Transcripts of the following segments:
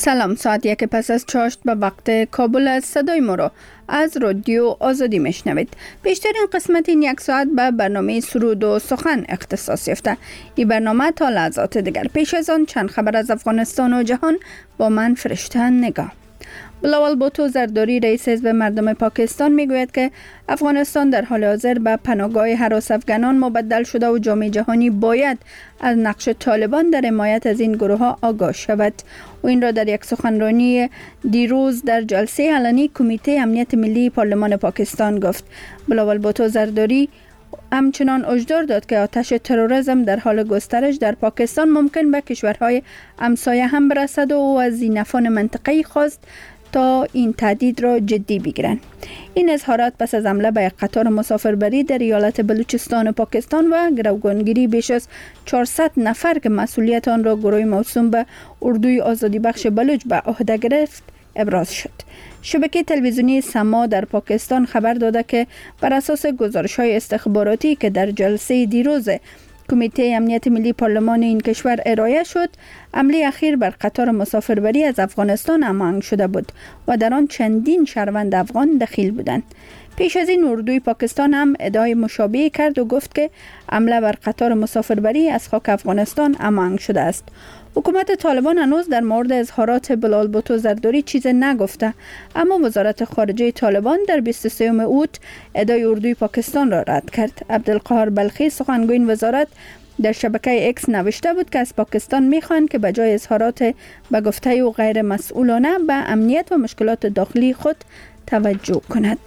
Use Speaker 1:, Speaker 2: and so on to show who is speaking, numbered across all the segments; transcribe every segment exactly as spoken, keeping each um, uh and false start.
Speaker 1: سلام، ساعت یک پس از چاشت به وقت کابل از صدای ما را از رادیو آزادی میشنوید. بیشترین قسمت این یک ساعت به برنامه سرود و سخن اختصاص یافته. این برنامه تا لحظات دیگر. پیش از آن چند خبر از افغانستان و جهان با من فرشته نگاه. بلاول بوتو زرداری رئیس حزب مردم پاکستان میگوید که افغانستان در حال حاضر به پناهگاه هراس افغانان مبدل شده و جامعه جهانی باید از نقش طالبان در حمایت از این گروه ها آگاه شود. و این را در یک سخنرانی دیروز در جلسه علنی کمیته امنیت ملی پارلمان پاکستان گفت. بلاول بوتو زرداری همچنان هشدار داد که آتش تروریسم در حال گسترش در پاکستان ممکن به کشورهای همسایه هم برسد و از زینفان منطقه‌ای خواست تا این تهدید را جدی بگیرند. این اظهارات پس از حمله به قطار مسافربری در ایالت بلوچستان و پاکستان و گروگانگیری بیش از چهارصد نفر که مسئولیت آن را گروه موسوم به اردوی آزادی بخش بلوچ به عهده گرفت ابراز شد. شبکه تلویزیونی سما در پاکستان خبر داده که بر اساس گزارش‌های استخباراتی که در جلسه دیروز کمیته امنیت ملی پارلمان این کشور ارائه شد، حمله اخیر بر قطار مسافربری از افغانستان هماهنگ شده بود و در آن چندین شهروند افغان دخیل بودند. پیش از این اردوی پاکستان هم ادعای مشابهی کرد و گفت که حمله بر قطار مسافربری از خاک افغانستان هماهنگ شده است. حکومت طالبان هنوز در مورد اظهارات بلاول بوتو زرداری چیز نگفته، اما وزارت خارجه طالبان در بیست و سوم اوت ادعای اردوی پاکستان را رد کرد. عبدالقاهر بلخی سخنگوی این وزارت در شبکه اکس نوشته بود که از پاکستان میخوان که بجای اظهارات به گفته و غیر مسئولانه به امنیت و مشکلات داخلی خود توجه کند.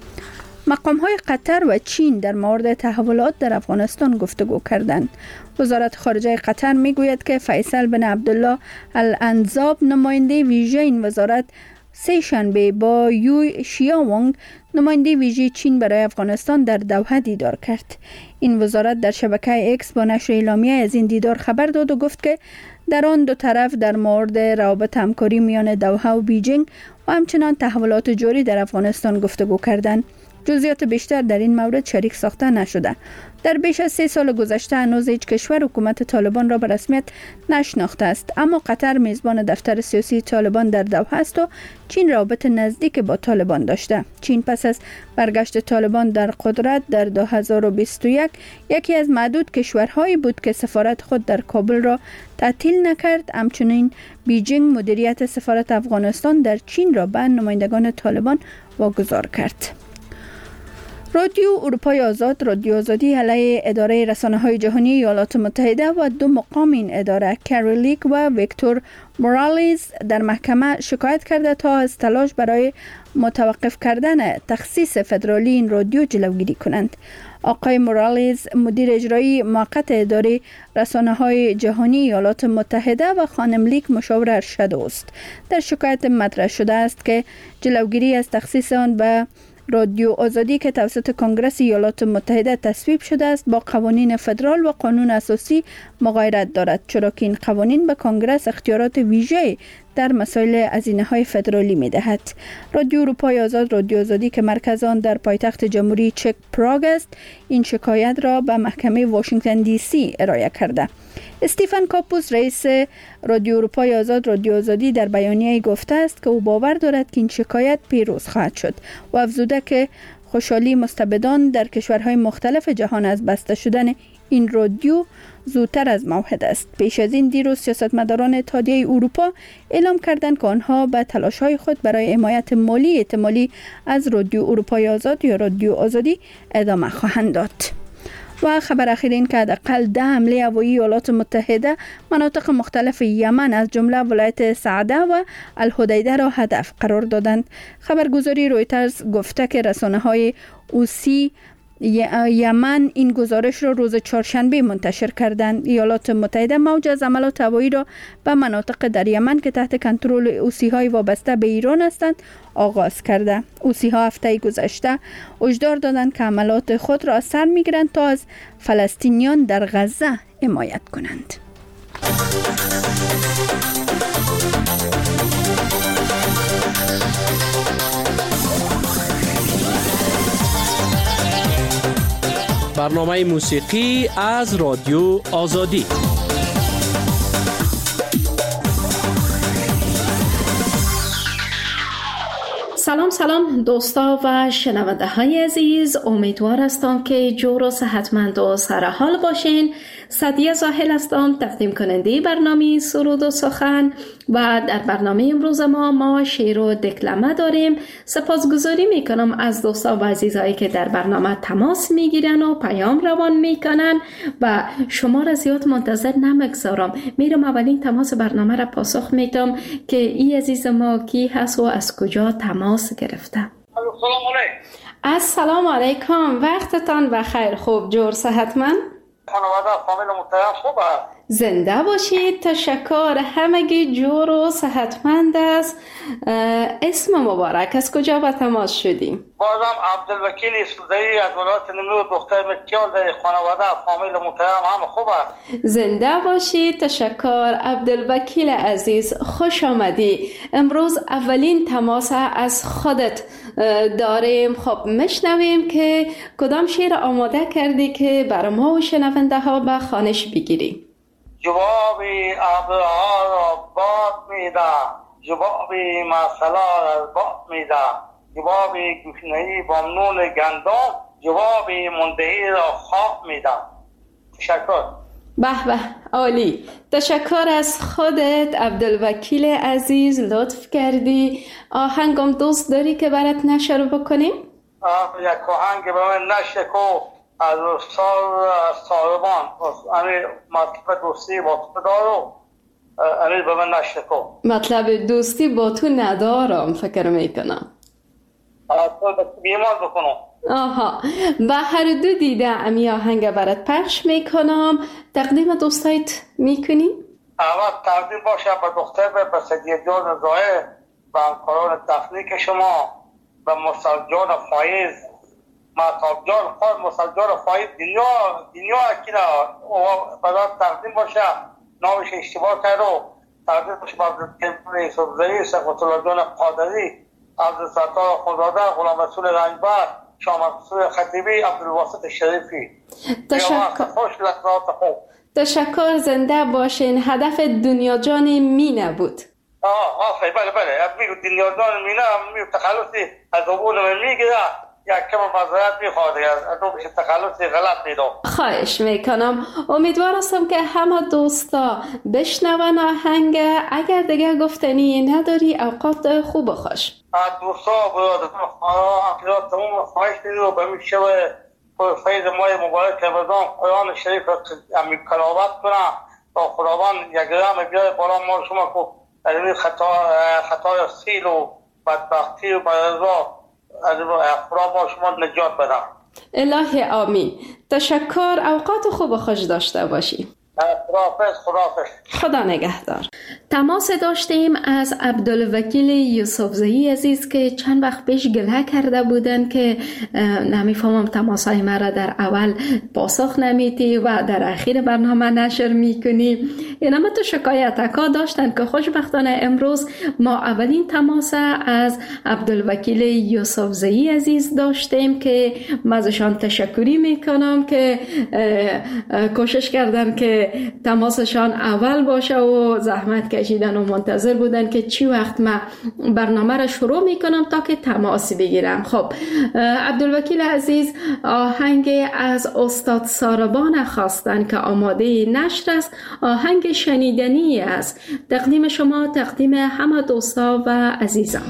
Speaker 1: مقام‌های قطر و چین در مورد تحولات در افغانستان گفتگو کردند. وزارت خارجه قطر میگوید که فیصل بن عبدالله الانزاب نماینده ویژه این وزارت سه شنبه با یوی شیاوانگ نماینده ویژه چین برای افغانستان در دوحه دیدار کرد. این وزارت در شبکه اکس با نشر اعلامیه از این دیدار خبر داد و گفت که در آن دو طرف در مورد روابط همکاری میان دوحه و بیجینگ و همچنان تحولات جاری در افغانستان گفتگو کردند. جزئیات بیشتر در این مورد شریک ساخته نشده. در بیش از سه سال گذشته هنوز هیچ کشور حکومت طالبان را به رسمیت نشناخته است، اما قطر میزبان دفتر سیاسی طالبان در دوحه است و چین رابط نزدیک با طالبان داشته. چین پس از برگشت طالبان در قدرت در دو هزار و بیست و یک یکی از معدود کشورهایی بود که سفارت خود در کابل را تعطیل نکرد. همچنین بیجینگ مدیریت سفارت افغانستان در چین را به نمایندگان طالبان واگذار کرد. رادیو اروپای آزاد، رادیو آزادی علیه اداره رسانه‌های جهانی ایالات متحده و دو مقام این اداره کاریلیک و ویکتور مورالیز در محکمه شکایت کرده تا از تلاش برای متوقف کردن تخصیص فدرالی این رادیو جلوگیری کنند. آقای مورالیز مدیر اجرایی موقت اداره رسانه‌های جهانی ایالات متحده و خانم لیک مشاور ارشد است. در شکایت مطرح شده است که جلوگیری از تخصیص آن به رادیو آزادی که توسط کنگره ایالات متحده تصویب شده است با قوانین فدرال و قانون اساسی مغایرت دارد، چرا که این قوانین به کنگره اختیارات ویژه در مسائل هزینه‌های فدرالی می‌دهد. رادیو اروپای آزاد، رادیو آزادی که مرکز آن در پایتخت جمهوری چک پراگ است، این شکایت را به محکمه واشنگتن دی سی ارائه کرده. استیفن کاپوس رئیس رادیو اروپای آزاد، رادیو آزادی در بیانیه‌ای گفته است که او باور دارد که این شکایت پیروز خواهد شد و افزوده که خوشحالی مستبدان در کشورهای مختلف جهان از بسته شدن این رادیو زودتر از موعد است. پیش از این دیروز سیاستمداران اتحادیه اروپا اعلام کردند که آنها به تلاش‌های خود برای حمایت مالی احتمالی از رادیو اروپای آزاد یا رادیو آزادی ادامه خواهند داد. و خبر اخیر این که حداقل ده حمله هوایی ایالات متحده مناطق مختلف یمن از جمله ولایت سعده و الحدیده را هدف قرار دادند. خبرگزاری رویترز گفته که رسانه‌های حوثی یمن این گزارش را روز چهارشنبه منتشر کردند. ایالات متحده موج از حملات هوایی را به مناطق در یمن که تحت کنترل حوثی‌های وابسته به ایران هستند آغاز کرده. حوثی‌ها هفته گذشته هشدار دادند که حملات خود را از سر می‌گیرند تا از فلسطینیان در غزه حمایت کنند.
Speaker 2: برنامه موسیقی از رادیو آزادی.
Speaker 3: سلام سلام دوستا و شنونده های عزیز، امیدوار هستم که جور و صحتمند و سرحال باشین. سعدیه زاهل هستم، تقدیم کننده برنامه سرود و سخن، و در برنامه امروز ما ما شعر و دکلمه داریم. سپاسگزاری میکنم از دوستا و عزیزایی که در برنامه تماس میگیرن و پیام روان میکنن و شما را زیاد منتظر نمیگذارم. میرم اولین تماس برنامه را پاسخ میدم که ای عزیز ما کی هست و از کجا تماس گرفته.
Speaker 4: سلام علیکم.
Speaker 3: السلام علیکم، وقتتان بخیر. خوب جور صحتمند؟
Speaker 4: خانواده فامیل محترم خوب است؟
Speaker 3: زنده باشید. تشکر، همگی جور و صحتمند است. اسم مبارک، از کجا با تماس شدیم؟
Speaker 4: بازم عبدالوکیل یوسفزئی از ولایت نیمرود، دختر مکیال. در خانواده فامیل محترم هم خوب است؟
Speaker 3: زنده باشید. تشکر عبدالوکیل عزیز، خوش آمدی. امروز اولین تماس از خودت داریم. خب میشنویم که کدام شعر آماده کردی که بر ما و شنونده ها به خوانش بگیری؟
Speaker 4: جوابی ابرها را باد میده، جوابی مسئله را باد میده، جوابی گوشنهی با نون گندم، جوابی مندهی را خواب میده. تشکر.
Speaker 3: به به، عالی. تشکر از خودت عبدالوکیل عزیز، لطف کردی. آهنگم دوست داری که برات نشر بکنیم؟
Speaker 4: یک آهنگ به من نشر کو از استاد ساربان، یعنی مطلب دوستی با تو دارو، یعنی به من نشر کو.
Speaker 3: مطلب دوستی با تو ندارم فکر میکنم.
Speaker 4: تو بیمار بکنم.
Speaker 3: آها، به هر دو دیده امی آهنگ برات پخش میکنم. تقدیم دوستایت میکنی؟
Speaker 4: اول تقدیم باشه به دختر به سیدی جان زاهر، به همکاران تکنیک شما، به مصطفی جان فایز، مصطفی جان خود مصطفی جان فایز دنیا دنیا اکینا و بعد تقدیم باشه نامش اشتباه کرده. تقدیم باشه به عبدالوکیل یوسفزئی، سقط الله جان قادری، عبدالستار خداده، غلام رسول رنجبر، شاه منصور خطیبی، عبدالواسط شریفی.
Speaker 3: تشکر.
Speaker 4: خوش لحظات خوب.
Speaker 3: تشکر، زنده باشین. هدف دنیا جان مینه بود.
Speaker 4: آه آفرین، بله بله. میگو دنیا جان مینه میگو تخلصی از عبور من میگیره، یک کم مذارت میخواده از اون بشه تخلصی غلط میدم.
Speaker 3: خواهش میکنم. امیدوار هستم که همه دوستا بشنون آهنگ. اگر دیگه گفتنی نداری، اوقات خوب خوش.
Speaker 4: دوستا برادران خواهران تمام خواهش میدم به می شوه فیض ماه مبارک رمضان قرآن شریف را تلاوت کنم تا خداوند یک رحم بیاره بالا ما شما که از این خطا خطای سیل و بدبختی و برزا از خدا ما شما نجات بدم.
Speaker 3: الهی آمین. تشکر، اوقات خوب خوش داشته باشی.
Speaker 4: خداحافظ. خداحافظ.
Speaker 3: خدا نگهدار. تماس داشتیم از عبدالوکیل یوسفزئی عزیز که چند وقت پیش گله کرده بودن که نمیفهمم تماسای مرا در اول پاسخ نمیدی و در اخیر برنامه نشر میکنی. اینم تو شکایتکا داشتن که خوشبختانه امروز ما اولین تماس از عبدالوکیل یوسفزئی عزیز داشتیم که مازشان تشکری میکنم که کوشش کردن که تماسشان اول باشه و زحمت کشیدن و منتظر بودن که چی وقت ما برنامه را شروع میکنم تا که تماس بگیرم. خب عبدالوکیل عزیز، آهنگ از استاد ساربان خواستن که آماده نشر است. آهنگ شنیدنی است. تقدیم شما، تقدیم همه دوستا و عزیزان.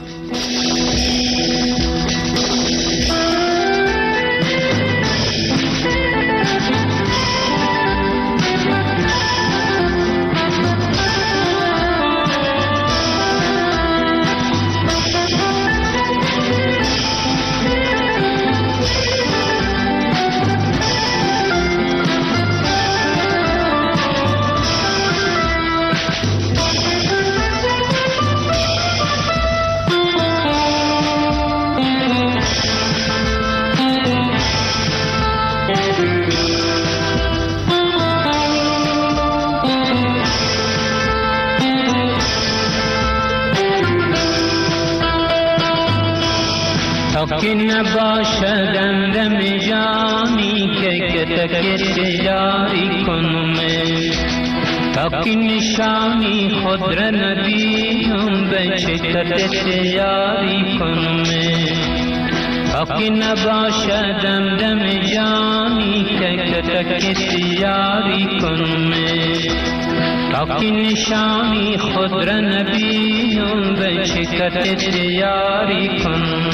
Speaker 5: که نباشد دم جانی که کتک جاری کنم تا که نشانی خود را نبینم به چکت یاری کنم تا که نباشد دم دم جانی که کسی یاری کنم تا که نشانی خود را نبینم به چکت یاری کنم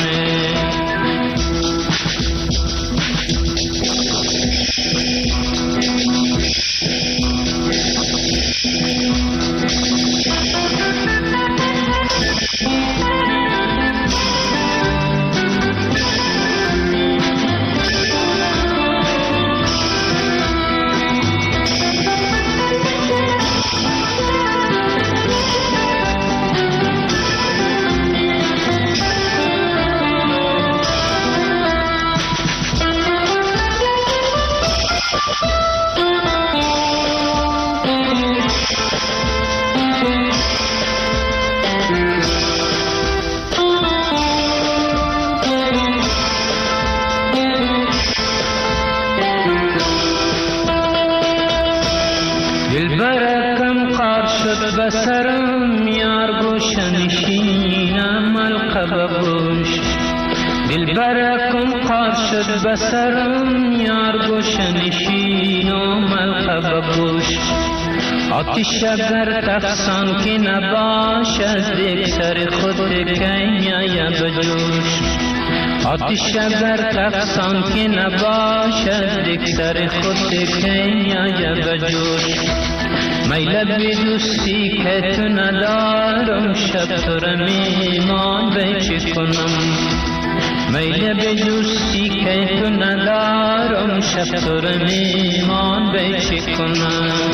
Speaker 5: بسرم یار گوشنشینم القب گوش دل برکم قار شد بسرم یار گوشنشینم القب گوش آتش اگر تفسان که نباشد یک سر خود کنیا بجوش آتش اگر تفسان که نباشد یک سر خود کنیا بجوش میل به دوستی که تو ندارم شب تو را میمان به چی کنم میل به دوستی که تو ندارم شب تو را میمان به چی کنم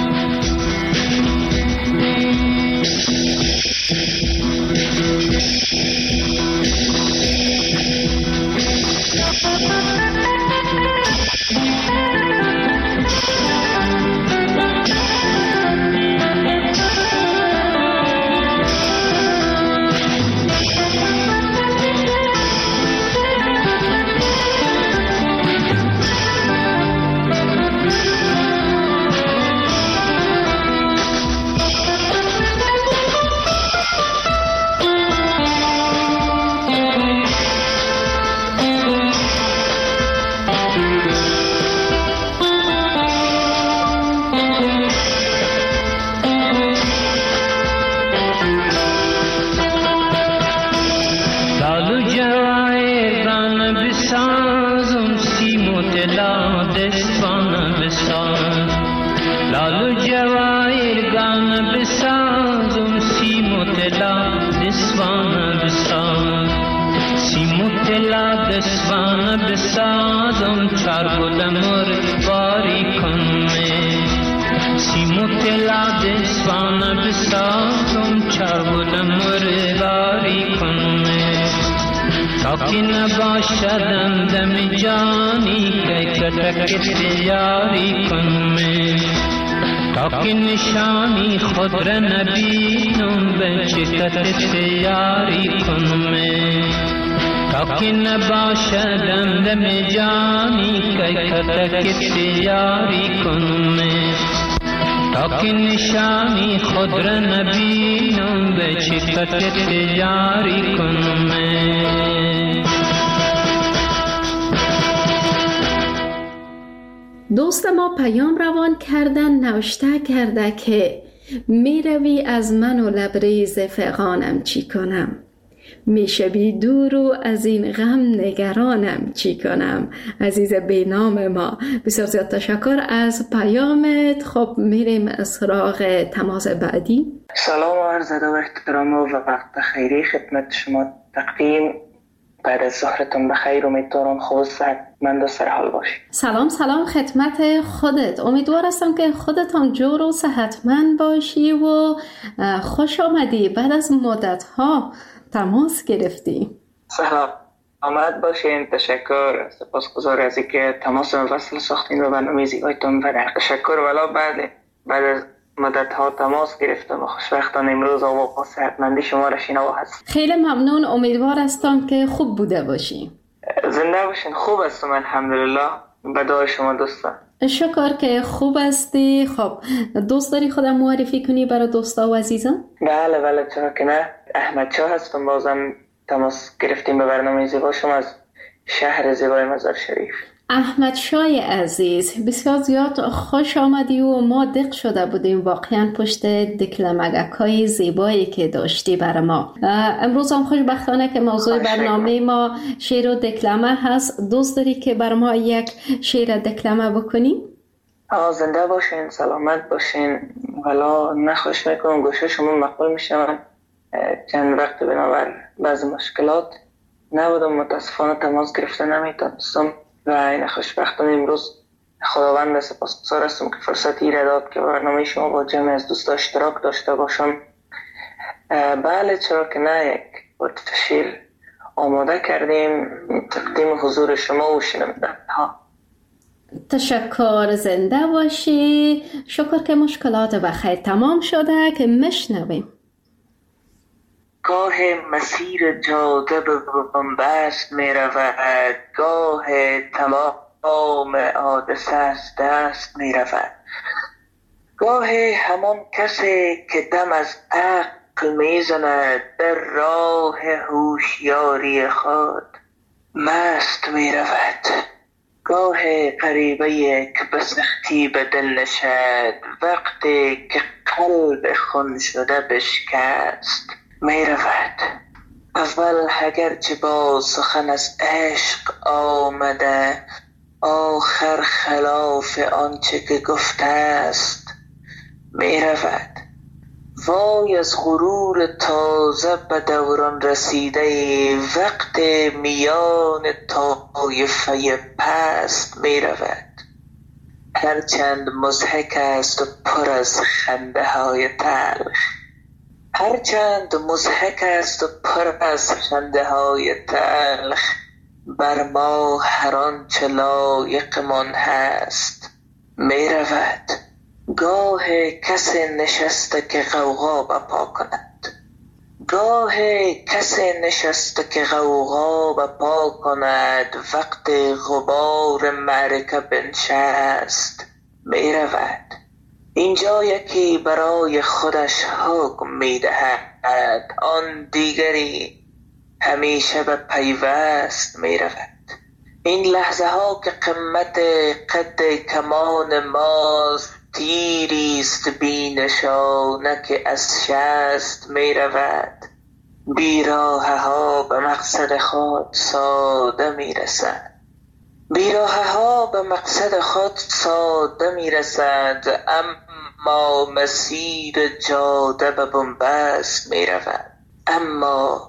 Speaker 5: که نباشدم دم جانی که کتک یاری کنم تا که نشانی خود را نبینم به چکت یاری کنم تا که نباشدم دم جانی که کتک یاری کنم تا که نشانی خود را نبینم به چکت یاری کنم
Speaker 3: دوست ما پیام روان کردن نوشته کرده که می روی از من و لبریز فغانم چی کنم می شوی دور و از این غم نگرانم چی کنم. عزیز بینام ما بسیار زیاد تشکر از پیامت. خب میریم از سراغ تماس بعدی.
Speaker 6: سلام و عرض ادب و احترام و وقت خیری خدمت شما تقدیم. بعد از ظهرتون بخیر، امیدوارم خوب و صحتمند و سرحال باشید.
Speaker 3: سلام سلام خدمت خودت. امیدوار هستم که خودت هم جور و صحتمند باشی و خوش آمدی. بعد از مدت ها تماس گرفتی.
Speaker 6: سلام آمد باشین. تشکر، سپاسگزار از اینکه تماس مفصل ساختین و برنامه زیبایتون و تشکر. والا بعد بعد از مدت ها تماس گرفتم و خوشبختانه امروز آقا صحتمندی شما را شنوا هست.
Speaker 3: خیلی ممنون. امیدوار هستم که خوب بوده باشی.
Speaker 6: زنده باشین. خوب هستم الحمدلله. به دعای شما دوستان.
Speaker 3: شکر که خوب هستی. خب دوست داری خودم معرفی کنی برای دوستا و عزیزان؟
Speaker 6: بله بله چرا که نه. احمد شاه هستم، بازم تماس گرفتیم به برنامه زیبا شما از شهر زیبای مزار شریف.
Speaker 3: احمد شاه عزیز، بسیار زیاد خوش آمدی و ما دق شده بودیم واقعا پشت دکلمگک های زیبایی که داشتی برای ما. امروز هم خوشبختانه که موضوع برنامه ما شعر و دکلمه هست. دوست داری که برای ما یک شعر دکلمه بکنی؟
Speaker 6: زنده باشین، سلامت باشین. ولا نخوش میکنم گوشه شما مقبول میشم. چند وقت بنابر بعض مشکلات نبودم، متاسفانه تماس گرفته نمیتونستم و این خوشبختانه امروز خداوند سپاسگزار هستم که فرصتی را داد که برنامه شما با جمع از دوستا اشتراک داشته باشم. بله چرا که نه، یک بار شعر آماده کردیم تقدیم حضور شما و شنونده ها.
Speaker 3: تشکر، زنده باشی. شکر که مشکلات بخیر تمام شده که مشنویم.
Speaker 6: گاه مسیر جاده به بنبست می رود، گاه تمام حادثه از دست می رود، گاه همان کسی که دم از عقل می زند در راه هوشیاری خود مست می رود، گاه غریبه که به سختی به دل نشد وقتی که قلب خون شده بشکست می رود. اول اگرچه با سخن از عشق آمده، آخر خلاف آنچه که گفته است می رود. وای از غرور تازه به دوران رسیده وقت میان طایفه پست می رود. هرچند مضحک است و پر از خنده های تلخ، هرچند مضحک است و پر از خنده های تلخ، بر ما هر آنچه لایقمان هست می رود. گاه کسی نشسته که غوغا بپا کند، گاه کسی نشسته که غوغا بپا کند وقت غبار معرکه بنشست می رود. اینجا یکی برای خودش حکم می دهد، آن دیگری همیشه به پیوست می رود. این لحظه ها که قمت قد کمان ماست، تیریست بی نشانه که از شست می رود. بیراه ها به مقصد خود ساده می رسند، بیراه ها به مقصد خود ساده می رسند، اما مسیر جاده به بنبست می رود. اما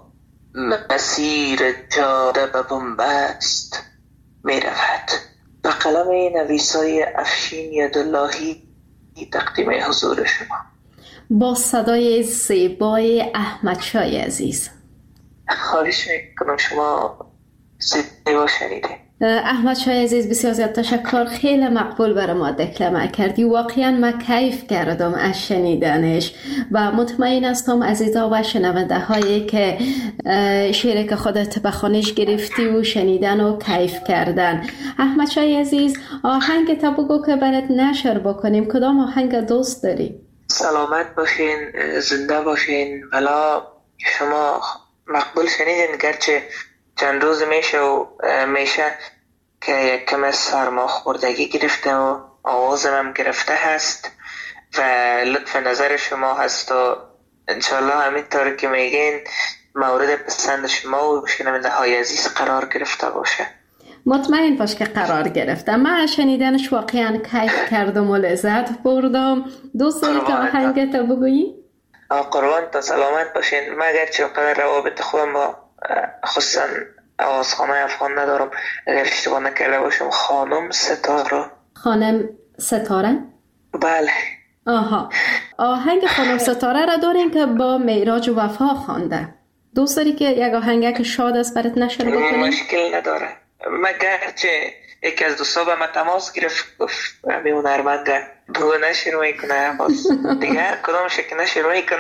Speaker 6: مسیر جاده به بنبست می رود. به قلم نویسای افشین یداللهی تقدیم حضور شما.
Speaker 3: با صدای زیبای احمد شاه عزیز.
Speaker 6: خواهش میکنم شما زیبا شنیده.
Speaker 3: احمد شاه عزیز بسیار زیاد تشکر، خیلی مقبول برای ما دکلمه کردی. واقعا من کیف کردم از شنیدنش و مطمئن هستم عزیزا و شنونده هایی که شعری که خودت به خانش گرفتی و شنیدن و کیف کردن. احمد شاه عزیز، آهنگ تا بگو که برات نشر بکنیم. کدام آهنگ دوست داری؟
Speaker 6: سلامت باشین، زنده باشین. ولی شما مقبول شنیدین، گرچه چند روز میشه و میشه که کم سرما خوردگی گرفته و آوازم هم گرفته هست و لطف نظر شما هست و انشالله همینطور که میگین مورد پسند شما و شنونده های عزیز قرار گرفته باشه.
Speaker 3: مطمئن باش که قرار گرفته. من شنیدنش واقعا کیف کردم و لذت بردم. دوست داری که آهنگت رو بگویی؟
Speaker 6: قربان تا سلامت باشین. من اگرچه اونقدر روابط خوبم با خصوصا آوازخانه افغان ندارم، اگر اشتباه نکرده باشم خانم ستاره.
Speaker 3: خانم ستاره؟
Speaker 6: بله.
Speaker 3: آها، آهنگ خانم ستاره را داریم که با معراج وفا خوانده. دوست داری که یک آهنگ که شاد است برات نشر بکنیم؟
Speaker 6: مشکل نداره. مگر چه یکی از دوستا به من تماس گرفت گفت همین هنرمنده بگو نشر میکنه، باز دیگه هر کدام شکل نشر میکنه.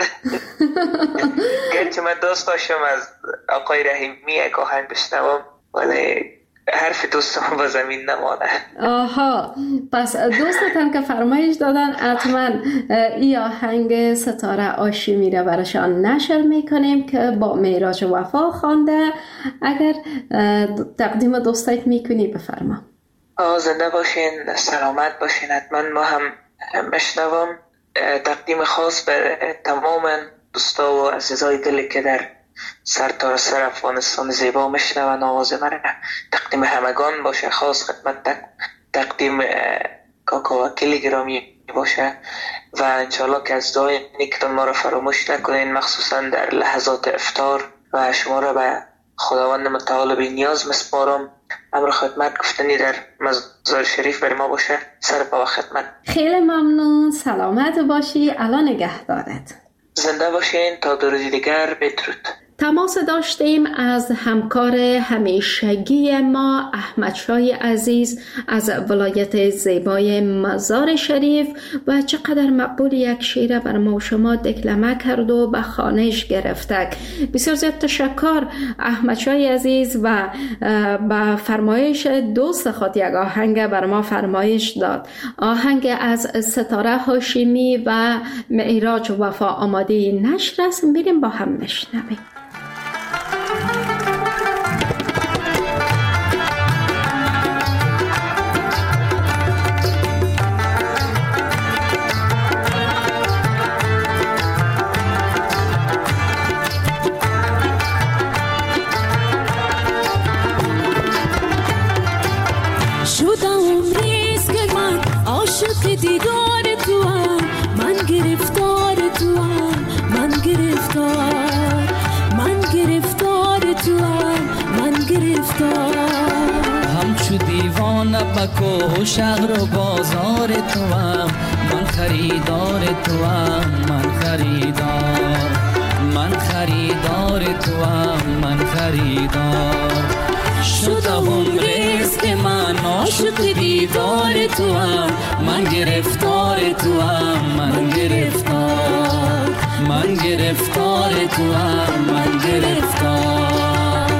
Speaker 6: گرچه من دوست داشتم از آقای رحیمی یک آهنگ بشنوم ولی حرف دوستم با زمین نمانه.
Speaker 3: آها، پس دوستتان که فرمایش دادن حتما ای آهنگ ستاره هاشمی را براشان نشر میکنیم که با معراج وفا خوانده. اگر تقدیم دوستایت میکنی بفرما.
Speaker 6: آه زنده باشین، سلامت باشین. حتما ما هم مشنوم. تقدیم خاص به تمام دوستا و عزیزای دلی که در سرتاسر افغانستان زیبا میشنون آواز من، تقدیم همگان باشه. خاص خدمت تق... تقدیم کاکا وکیل گرامی باشه و انشاءالله که از دعای نیکتان ما را فراموش نکنین، مخصوصا در لحظات افطار، و شما را به خداوند متعال بی نیاز مسپارم. امر خدمت گفتنی در مزار شریف بر ما باشه. سر پا خدمت.
Speaker 3: خیلی ممنون، سلامت باشی. الان نگهدارت.
Speaker 6: زنده باشین تا دو روز دیگر. بدرود.
Speaker 3: تماس داشتیم از همکار همیشگی ما احمد شای عزیز از ولایت زیبای مزار شریف و چقدر مقبول یک شعر بر ما و شما دکلمه کرد و به خانش گرفته. بسیار زیاد تشکر احمد شای عزیز و با فرمایش دوست خود یک آهنگ بر ما فرمایش داد. آهنگ از ستاره هاشمی و معراج وفا آماده نشر است. میریم با هم بشنویم.
Speaker 7: دیدار تو هم من گرفتار تو هم من گرفتار من گرفتار تو هم من گرفتار
Speaker 8: همچو دیوانه بکو شهر و بازار تو هم من خریدار تو هم من خریدار من خریدار تو هم من خریدار شدم رزق من عاشق دیدار تو هم من گرفتار تو هم من گرفتار من گرفتار تو هم من گرفتار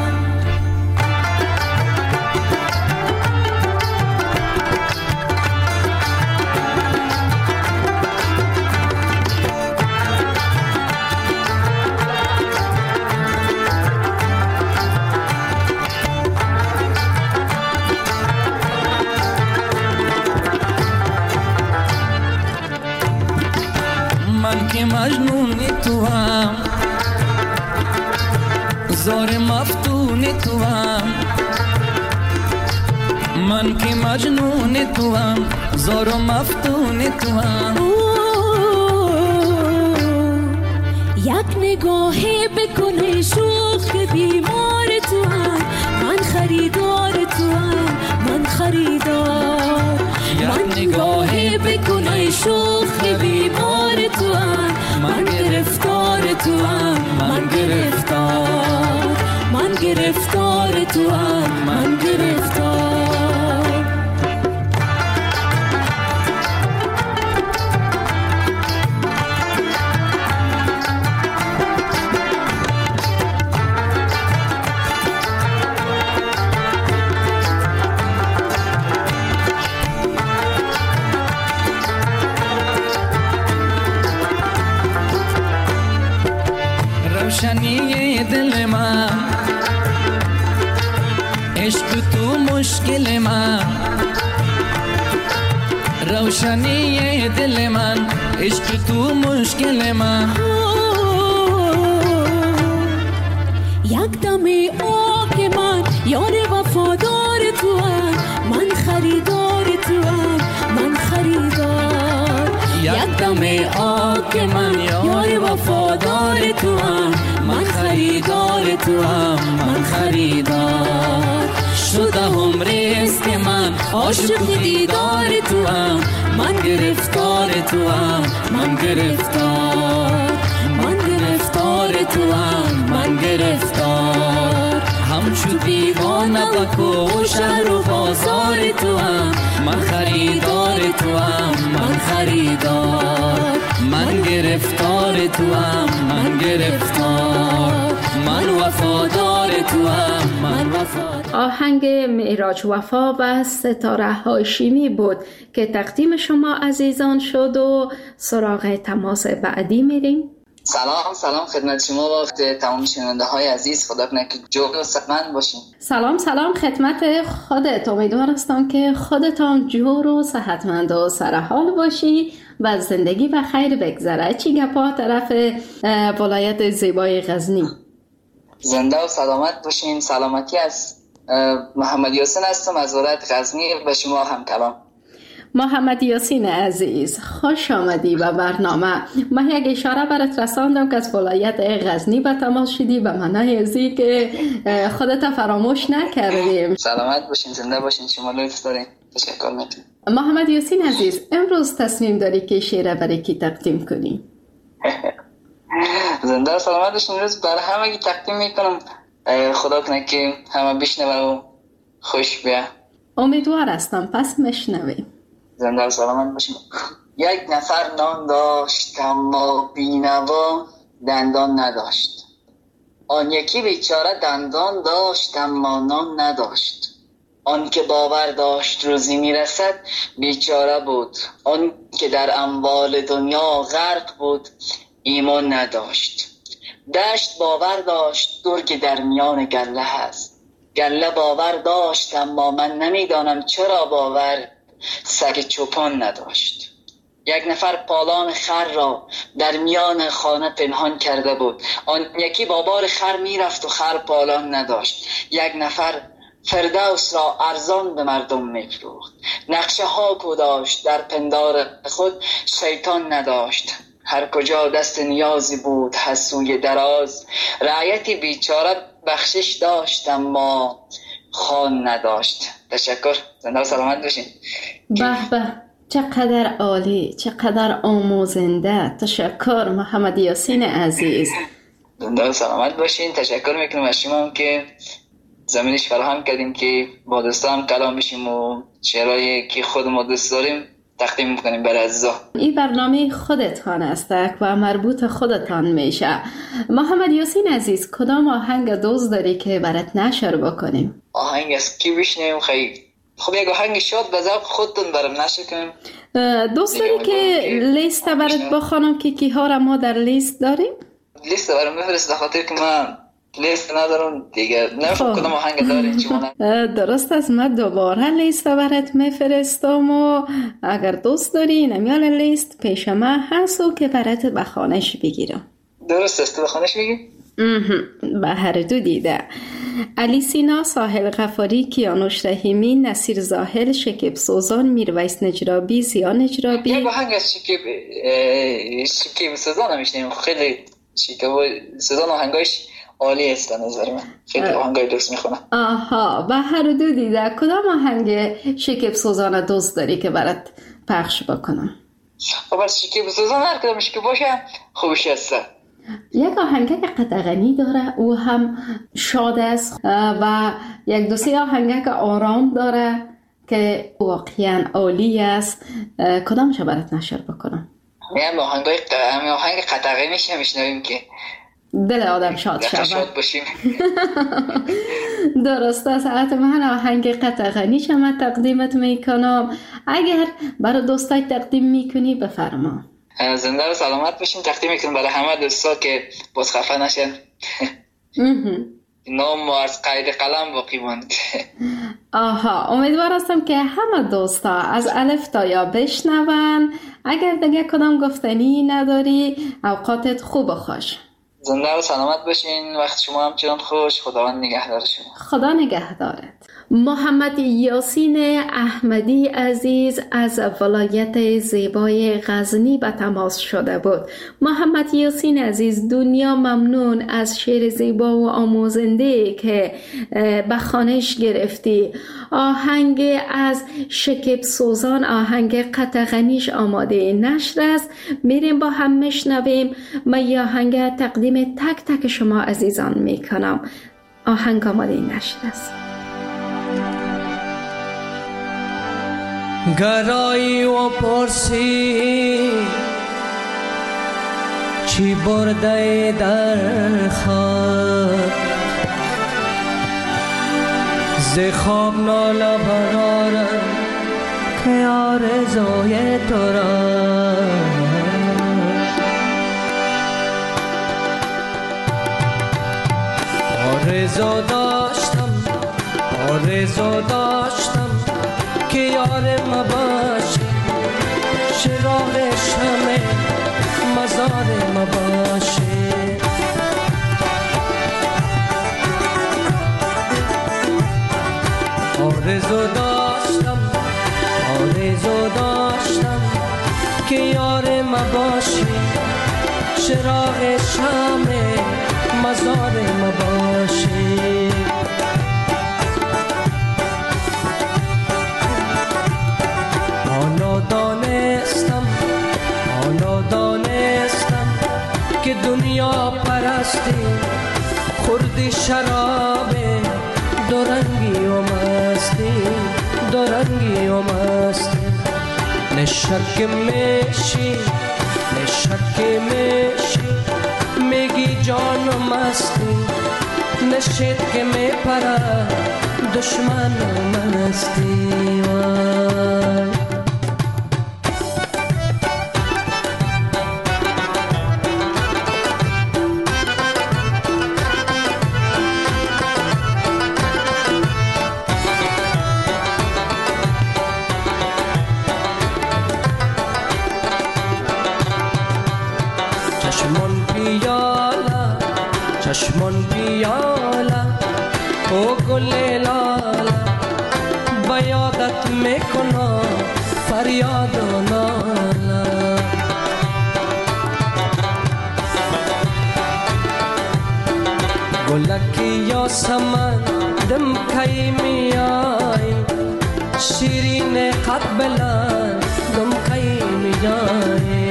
Speaker 8: من که مجنون تو هم زار مفتون تو هم من که مجنون تو هم زار مفتون تو هم
Speaker 7: یک نگاهی بکنه شوخ بیمار تو هم من خریدار تو هم من خریدار من نگاهی بکنه شوخ بیمار تو هم من گرفتار تو هم من گرفتار من گرفتار تو هم من گرفتار
Speaker 8: روشنی دل من عشق تو مشکل من روشنی دل من عشق تو مشکل من
Speaker 7: یک دم آک من یار وفادار تو هم من خریدار تو هم من خریدار یک دم آک من یار وفادار تو هم من خریدار تو هم من خریدار شده هم رزق من عاشق دیدار تو هم من گرفتار تو هم من گرفتار من گرفتار تو هم من گرفتار همچو دیوانه بکو شهر و بازار تو هم من خریدار تو هم من خریدار من گرفتار تو هم من گرفتار من وفادار وفادار تو هم من وفادار.
Speaker 3: آهنگ معراج وفا و ستاره هاشمی بود که تقدیم شما عزیزان شد و سراغ تماس بعدی میریم.
Speaker 6: سلام سلام خدمت شما و تمام شنونده های عزیز. خدا کنه که جور و صحتمند باشین.
Speaker 3: سلام سلام خدمت خودت. امیدوار هستم که خودتان جور و صحتمند و سرحال باشی و زندگی و خیر بگذره. چی گپا طرف ولایت زیبای غزنی؟
Speaker 6: زنده و سلامت باشین. سلامتی از محمد یاسین هستم از ولایت غزنی و شما هم کلام.
Speaker 3: محمد یاسین عزیز خوش آمدی به برنامه. من یک اشاره برات رساندم که از ولایت غزنی به تماس شدی به معنای ازی که خودت فراموش نکردیم.
Speaker 6: سلامت باشین زنده باشین. شما لطف دارین. تشکر میکنم.
Speaker 3: محمد یاسین عزیز امروز تصمیم داری که شعر برای کی تقدیم کنی؟
Speaker 6: زنده و سلامت باشین. امروز برای همه تقدیم میکنم. خدا کنه که همه بشنوه و خوش بیا.
Speaker 3: امیدوار هستم پس میشنویم.
Speaker 6: زنده و سلامت باشیم. یک نفر نان داشت اما بینوا دندان نداشت. آن یکی بیچاره دندان داشت اما نان نداشت. آن که باور داشت روزی میرسد بیچاره بود. آن که در اموال دنیا غرق بود ایمان نداشت. دشت باور داشت درگ در میان گله هست. گله باور داشت اما من نمیدانم چرا باور سگ چوپان نداشت. یک نفر پالان خر را در میان خانه پنهان کرده بود. آن یکی با بار خر میرفت و خر پالان نداشت. یک نفر فردوس را ارزان به مردم میفروخت. نقشه ها کو داشت در پندار خود شیطان نداشت. هر کجا دست نیازی بود حسوی دراز. رعیتی بیچاره بخشش داشت اما خان نداشت. تشکر. زنده و سلامت باشین.
Speaker 3: به به چقدر عالی، چقدر آموزنده. تشکر محمد یاسین عزیز.
Speaker 6: زنده و سلامت باشین. تشکر میکنم از شما هم که زمینش فراهم کردیم که با دوستان کلام بشیم و شعرهایی که خود ما دوست داریم تقدیم میکنیم برای عزیزا.
Speaker 3: این برنامه خودتان است و مربوط خودتان میشه. محمد یاسین عزیز کدام آهنگ دوست داری که برات نشر بکنیم؟
Speaker 6: آهنگ از کی بشنویم؟ خیلی خب یک آهنگ شاد به ذوق خودتون برام نشر کنیم.
Speaker 3: دوست داری که لیست برات بخونم که کی ها را ما در لیست داریم؟
Speaker 6: لیست برام بفرست خاطر که من لیست ندارم دیگه. نمی‌فهم کدام آهنگ دارین شما.
Speaker 3: درست است. من دوباره لیست برات میفرستم و اگر دوست داری نمیال لیست پیش من هست و که برات به خانش بگیرم.
Speaker 6: درست است. به خانش بگی؟
Speaker 3: به هر دو دیده. علی سینا، ساحل غفاری، کیانوش رحیمی، نصیر زاهل، شکیب سوزان، میرویس نجرابی، زیا نجرابی.
Speaker 6: یک آهنگ از شکیب شکیب سوزان هم میشنیم. خیلی شکیب سوزان آهنگاش عالی است به نظر من. خیلی آهنگای دوست میخونم.
Speaker 3: آها به هر دو دیده. کدام آهنگ شکیب سوزان دوست داری که برات پخش بکنم؟
Speaker 6: خب از شکیب سوزان هر کدامش که باشه خوبش است.
Speaker 3: یک آهنگ که قطغنی داره او هم شاد است و یک دو سه آهنگ که آرام داره که واقعا عالی است. کدامش برات نشر بکنم؟
Speaker 6: میام آهنگای همین آهنگ قطغنیش میشنویم که
Speaker 3: دل آدم شاد شود.
Speaker 6: شاد باشیم.
Speaker 3: درست است. من آهنگ قطغنی شما تقدیمت میکنم. اگر برای دوستای تقدیم میکنی بفرما.
Speaker 6: زنده و سلامت باشین. تقدیم میکنم برای همه دوستا که باز خفه نشن. نام از قید قلم باقی ماند.
Speaker 3: آها امیدوار هستم که همه دوستا از الف تا یا بشنون. اگر دیگه کدام گفتنی نداری اوقاتت خوب و خوش.
Speaker 6: زنده و سلامت باشین. وقت شما همچنان خوش. خداوند نگهدار شما.
Speaker 3: خدا نگهدارت. محمد یاسین احمدی عزیز از ولایت زیبای غزنی به تماس شده بود. محمد یاسین عزیز دنیا ممنون از شعر زیبا و آموزنده که به خوانش گرفتی. آهنگ از شکیب سوزان آهنگ قطغنیش آماده نشر است. میریم با هم میشنویم. من یه آهنگ تقدیم تک تک شما عزیزان میکنم. آهنگ آماده نشر است.
Speaker 8: گرایی و پرسی چی برده در خواب ز خواب ناله برارم که آرزوی تو را آرزو داشتم آرزو داشتم که یار ما باشی چراغ شمع مزار ما باشی آرزو داشتم آرزو داشتم که یار ما باشی چراغ شمع مزار ما باشی حالا دانستم حالا دانستم که دنیا پرستی خوردی شراب دو رنگی و مستی دو رنگی و مستی نشک میشی نشک میشی میگی جان و مستی نشید که میپره دشمن و مستی وای چشمون پیالا چشمون پیالا او گل لالا بیادت میکنم فریاد و نالا گلکی یاسمن دم کی میای شیرین قد بلند دم کی میای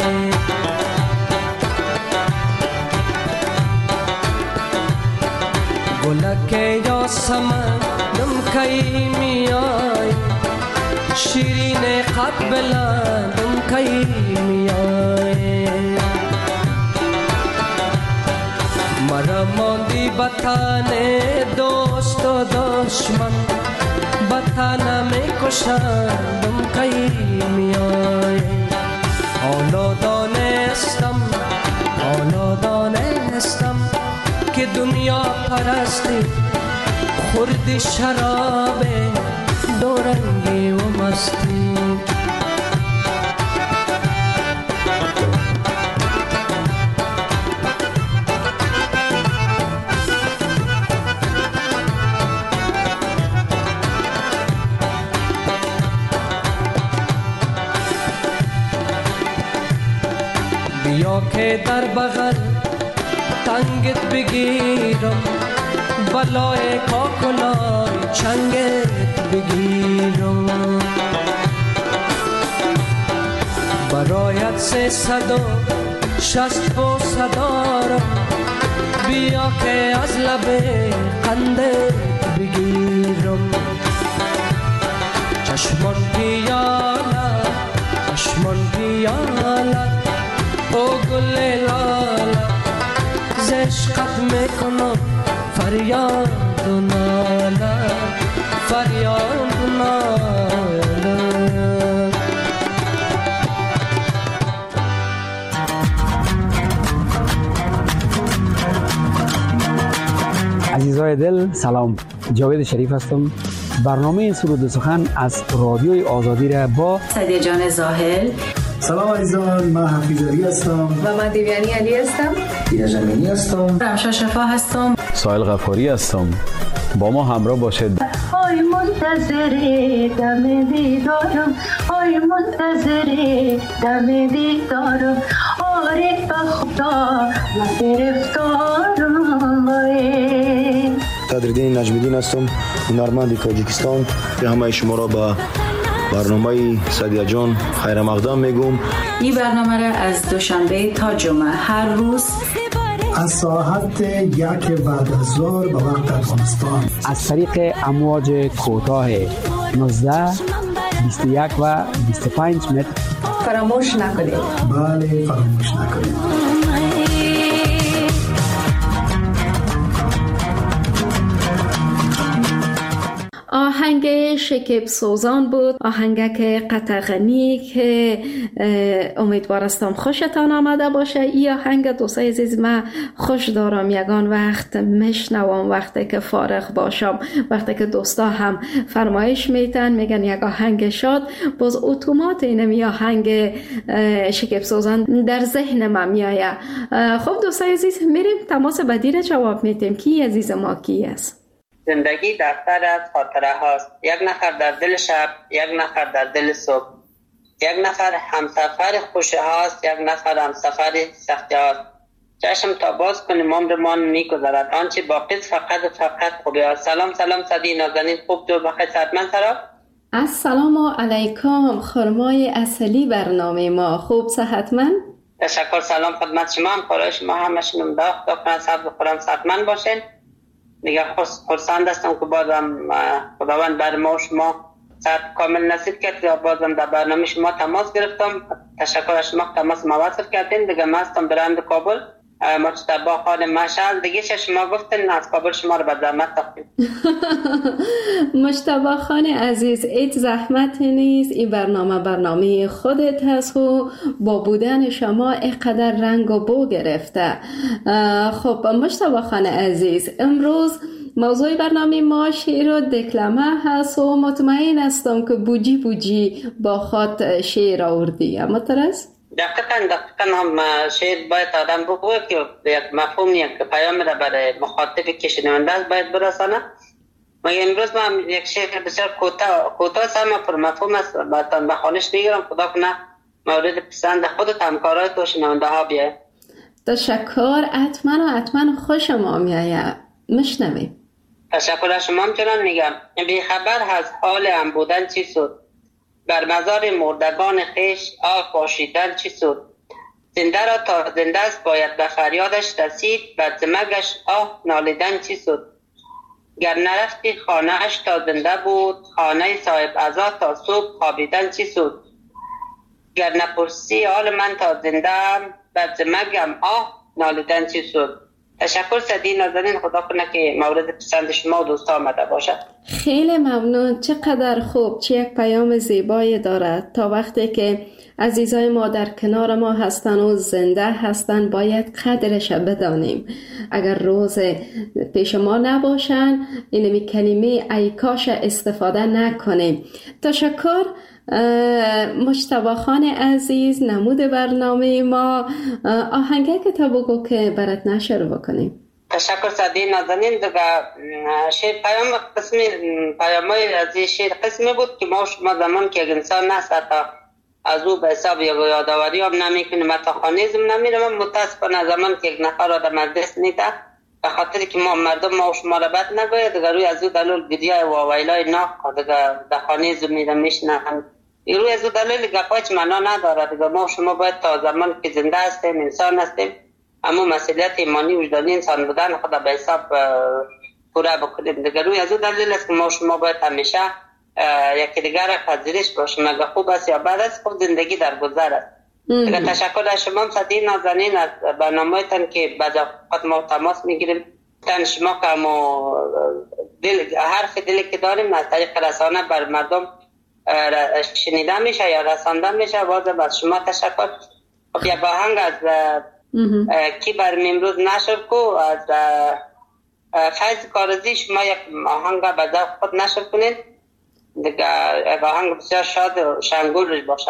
Speaker 8: گلک یاسمن دم کی میای شیرین قد بلند دم کی میای مرا ماندی بطن دوست و دشمن بطن میکشن دم کی میای حالا دانستم حالا دانستم که دنیا پرستی خوردی شراب دو رنگی و مستی بیا که در بغل تنگت بگیرم بلای کاکلای چنگت بگیرم برایت سه صد و شست بوسه دارم بیا که از لب قندت بگیرم چشمان پیالا چشمان پیالا او گل لالا ز عشقت میکنم فریاد و ناله فریاد و ناله
Speaker 9: عزیزای دل سلام، جاوید شریف هستم. برنامه سرود و سخن از رادیوی آزادی را با
Speaker 10: سعدیه جان زاهل.
Speaker 11: سلام عزیزان، من حفیظ علی هستم
Speaker 12: و من دیویانی علی هستم.
Speaker 11: دینا جمینی هستم.
Speaker 10: رمشا شفا هستم.
Speaker 13: سایل غفاری هستم. با ما همراه باشید.
Speaker 14: آی منتظر دم دیدارم، آی منتظر دم دیدارم، آره به خدا من گرفتارم.
Speaker 15: صدرالدین نجمیدین هستم، هنرمند تاجیکستان. به همه شما را به برنامه سعدیه جان خیر مقدم میگم.
Speaker 10: این برنامه را از دوشنبه تا جمعه هر روز
Speaker 11: از ساعت یک بعد از ظهر به وقت افغانستان
Speaker 9: از طریق امواج کوتاه نوزده، بیست و یک و بیست و پنج متر
Speaker 12: فراموش نکنید.
Speaker 11: بله فراموش نکنید.
Speaker 3: آهنگ شکیب سوزان بود، آهنگک قطغنی که امیدوار استم خوشتان آمده باشه. این آهنگ دوستای عزیز من خوش دارم یگان وقت میشنوم وقتی که فارغ باشم، وقتی که دوستا هم فرمایش میتن میگن یک آهنگ شاد، باز اتومات اینم آهنگ شکیب سوزان در ذهن من میآید. خب دوستای عزیز میریم تماس بعدی را جواب میدیم. کی عزیز ما کی است؟
Speaker 16: زندگی دفتر از خاطره هاست، یک نفر در دل شب، یک نفر در دل صبح، یک نفر همسفر خوشه هاست، یک نفر همسفر سختی هاست. چشم تا باز کنیم عمرمان میگذرد، آنچه باقی فقط و فقط خوبی هاست. سلام سلام صدی نازنین، خوب جو بخیر صحتمند سرا.
Speaker 3: السلام علیکم، خرمای اصلی برنامه ما، خوب صحتمند؟
Speaker 16: تشکر. سلام خدمت شما، هم خورای شما همشون داخت داخت صحت بخورم صحتمند باشین. دیگه خرسند هستم که بازم خداوند بر ما و شما صحت کامل نصیب کرد که بازم در برنامه شما تماس گرفتم. تشکر از شما تماس مواصل کردین. دیگه من هستم برند کابل، مجتبی خان مشعل. دیگه شما گفتین از کابل شما رو به زحمت تاختیم.
Speaker 3: مجتبی خان عزیز، ایت زحمت نیست، این برنامه برنامه خودت هست و با بودن شما اینقدر رنگ و بو گرفته. خب مجتبی خان عزیز، امروز موضوع برنامه ما شعر و دکلمه هست و مطمئن هستم که بوجی بوجی با خود شعر آوردی، اما ترس؟
Speaker 16: دقیقاً دقیقاً هم شعر باید آدم بگوه که یک مفهوم یک پیام را برای مخاطبی که شنونده است باید برسانه. و امروز من یک شعر بسیار کوتاه کوتاه است اما پر مفهوم است، بعداً به خوانش میگیرم. خدا کنه مورد پسند خودت همکارای تو شنونده ها بیاید.
Speaker 3: تشکر. حتما و حتما خوشم آمیاید، میشنویم.
Speaker 16: تشکر از شما. همچنان میگم بی خبر از حال هم بودن چی سود، بر مزار مردگان خیش آه پاشیدن چی سود، زنده را تا زنده است باید به فریادش رسید، بر زمگش آه نالیدن چی سود، گر نرفتی خانه اش تا زنده بود، خانه صاحب عزا تا صبح خوابیدن چی سود، گر نپرسی حال من تا زنده ام، بر زمگم آه نالیدن چی سود. تشکر صدی نازنین، خدا کنه که مورد پسند شما و دوستا آمده باشد.
Speaker 3: خیلی ممنون. چقدر خوب، چه یک پیام زیبایی دارد. تا وقتی که عزیزای ما در کنار ما هستن و زنده هستن باید قدرش بدانیم. اگر روز پیش ما نباشن اینمی کلمه ای کاش استفاده نکنیم. تشکر مجتبی خان عزیز، نمود برنامه ما. آهنگه که تا بگو که برات نشر بکنیم.
Speaker 16: تشکر صدی نازنین. دیگه شعر پیام قسمی پیامای از این شعر قسمی بود که ما شما زمان که انسان نست از او به حساب یا یادآوری هم نمیکنیم، حتی خانیزم نمیرم. متاسفانه زمان که یک نفر آدم از دست نیده به خاطر که ما مردم ما و شما را بد نگوید، دیگه روی از او دلول گریه و ویلای ناک دیگه در خانیزم میرم میشنم. روی از او دلیل گپایچ معنا نداره. دیگه ما و شما باید تا زمان که زنده هستیم انسان هستیم اما مسئولیت ایمانی وجدانی انسان بودن خدا به حساب پورا بکنیم. دیگه روی از او دلیل است که ما و شما باید همیشه یکی دیگر را پذیرش باشیم، اگه خوب است یا بد است، خود زندگی در گذر است. دیگه تشکر از شما صدی نازنین از برنامه‌تان که بعد خود ما تماس میگیریم. تن شما که ما دل حرف دلی که داریم از طریق رسانه بر مردم شنیده میشه یا رسانده میشه. بازم از شما تشکر. خب یه باهنگ از کی برمی امروز نشر کو از فیض کارزی شما یک آهنگ به ذوق خود نشر کنید. دیگه یک آهنگ بسیار شاد و شنگول روش باشه.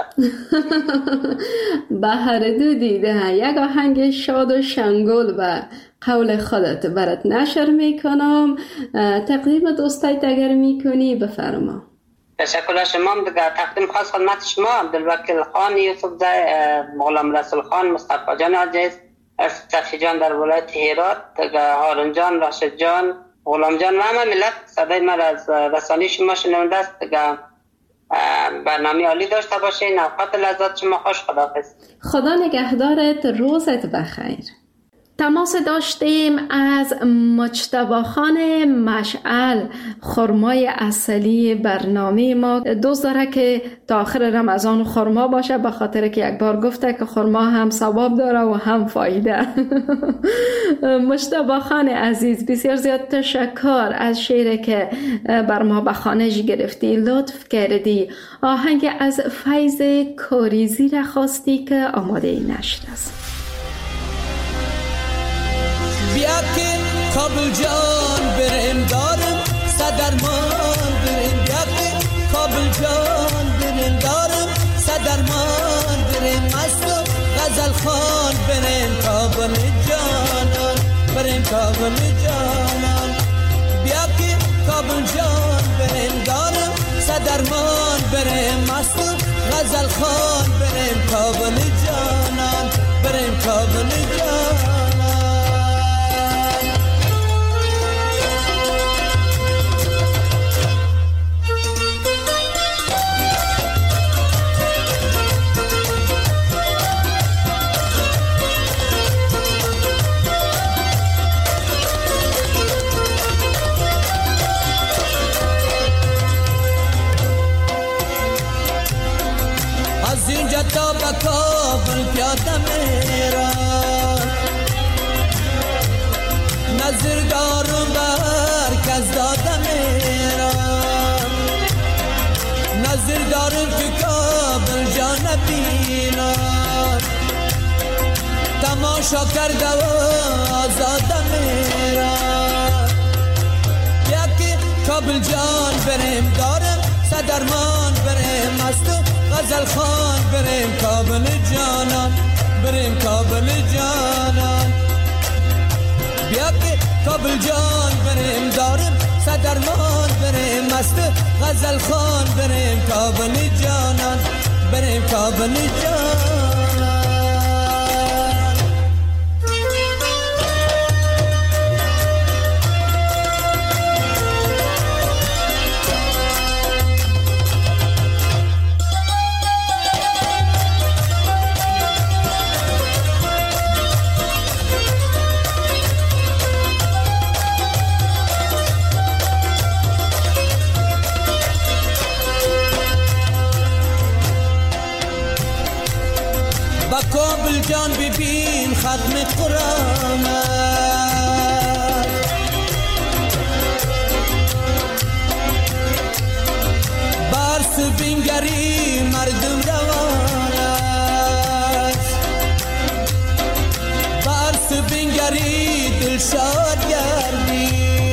Speaker 3: بهر دو دیده یک آهنگ شاد و شنگول و قول خودت برات نشر میکنم. تقدیم دوستایت اگر میکنی بفرما.
Speaker 16: تشکر از شما. دیگه تقدیم خاص خدمت شما عبدالوکیل خان، یوسف زای، غلام رسول خان، مصطفی جان عزیز، صفی جان در ولایت هرات، دیگه هارون جان، راشد جان، غلام جان و همه ملت صدای من از رسانه شما شنونده است. دیگه برنامه عالی داشته باشین. اوقات لذت شما خوش. خداحافظ.
Speaker 3: خدا نگهدارت. روزت بخیر. تماس داشتیم از مجتبی خان مشعل. خرمای اصلی برنامه ما دوست داره که تا آخر رمضان خرما باشه، به خاطر که یک بار گفته که خرما هم ثواب داره و هم فایده. مجتبی خان عزیز، بسیار زیاد تشکر از شعری که بر ما به خانش گرفتی، لطف کردی. آهنگ از فیض کاریزی را خواستی که آماده نشر است.
Speaker 8: بیا که کابل جان بریم دارم صدرمان بریم، بیا که کابل جان بریم دارم صدرمان بریم، مست و غزل خان بریم کابل جانان، بریم کابل جانان. بیا که کابل جان بریم دارم صدرمان بریم، مست و غزل خان بریم کابل جانان، بریم کابل جانان. تا به کابل پیاده میرم، نظر دارم بر کس داده میرم، نظر دارم که کابل جان بینم، تماشا کرده و آزاده میرم. یکی کابل جان بریم دارم صدرمان بریم، مست غزل خان بریم کابل جانان، بریم کابل جانان. بیا که کابل جان بریم دارم صدرمان بریم، مست غزل خان بریم کابل جانان، بریم کابل جانان. کابل جان ببین ختم قرآن، برس بینگری مردم روان است، برس بینگری دل شاد گردی،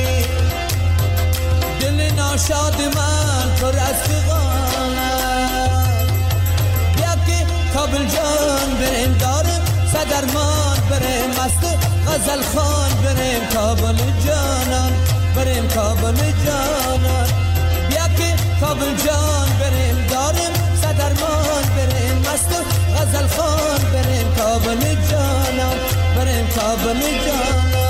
Speaker 8: دل ناشاد من پر از فغان است. بیا که کابل جان بریم دارم صدرمان بریم، مست غزل خان بریم کابل جانان، بریم کابل جانان. بیا که کابل جان بریم دارم صدرمان بریم، مست غزل خان بریم کابل جانان، بریم کابل جانان.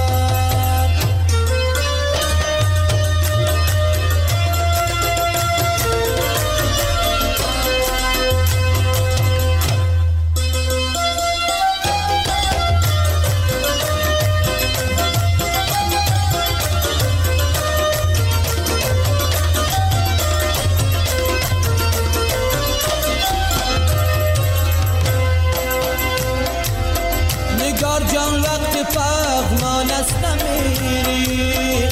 Speaker 8: جان وقت فغمان است نمیری،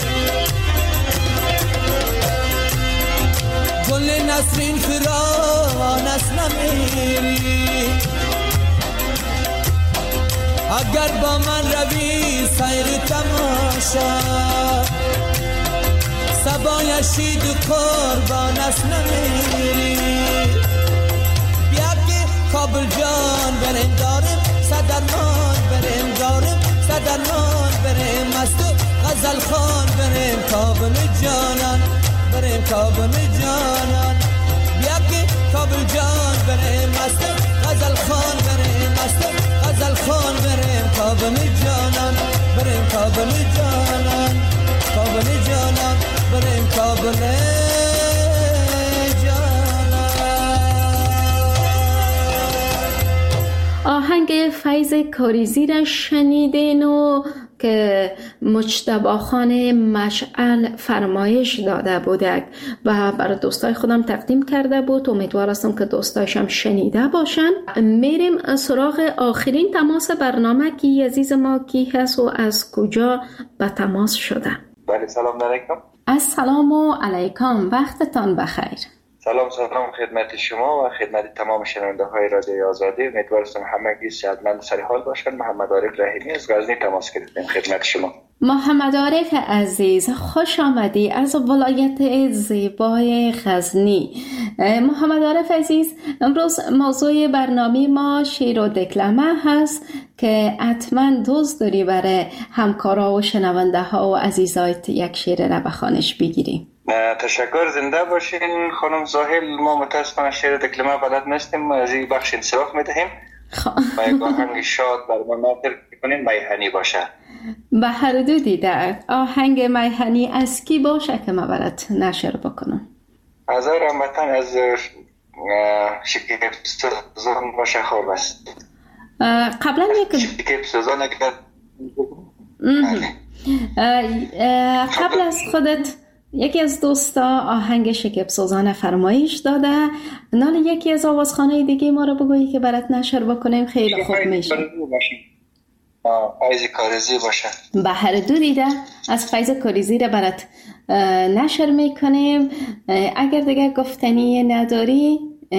Speaker 8: گل نسرین فراوان است نمیری، اگر با من روی سیر تماشا، سبای شید قربان است نمیری. بیا که کابل جان بریم دارم صدرمان بریم دارم صدرمان بریم، مست غزل خان بریم کابل جانان، بریم کابل جانان. بیا که کابل جان بریم، مست غزل خان بریم، مست غزل خان بریم کابل جانان، بریم کابل جانان، کابل جانان، بریم کابل جانان.
Speaker 3: آهنگ آهنگ فیض کاریزی را شنیدین و که مجتبی خان مشعل فرمایش داده بودک و برای دوستای خودم تقدیم کرده بود. امیدوار هستم که دوستایشم شنیده باشن. میریم سراغ آخرین تماس برنامه کی عزیز ما کی هست و از کجا به تماس شده.
Speaker 17: بله سلام علیکم.
Speaker 3: السلام علیکم، وقتتان بخیر.
Speaker 17: سلام سلام خدمت شما و خدمت تمام شنونده های رادیوی آزادی. امیدوارم همگی صحتمند و سر حال باشند. محمد عارف رحیمی از غزنی تماس گرفتیم خدمت شما.
Speaker 3: محمد عارف عزیز خوش آمدی از ولایت زیبای غزنی. محمد عارف عزیز، امروز موضوع برنامه ما شعر و دکلمه هست که حتما دوست داری برای همکارا و شنونده ها و عزیزایت یک شعر را به خوانش بگیریم.
Speaker 17: تشکر، زنده باشین خانم زاهل. ما متاسفانه شعر دکلمه بلد نیستیم، از این بخش انصراف میدهیم و یک آهنگ شاد برای ما ناطق کنین میهنی باشه.
Speaker 3: به هر دو دیده آهنگ میهنی از کی باشه که ما برات نشر بکنم؟
Speaker 17: از رحمتن از شکیب سوزان باشه خوب است.
Speaker 3: قبلا یک
Speaker 17: شکیب سوزان اگر
Speaker 3: قبل از خودت یکی از دوستا آهنگ شکیب سوزان فرمایش داده، نال یکی از آوازخانه دیگه ما رو بگویی که برات نشر بکنیم خیلی خوب میشه.
Speaker 17: فیض کاریزی باشه.
Speaker 3: به هر دو دیده از فیض کاریزی رو برات نشر میکنیم. اگر دیگه گفتنی نداری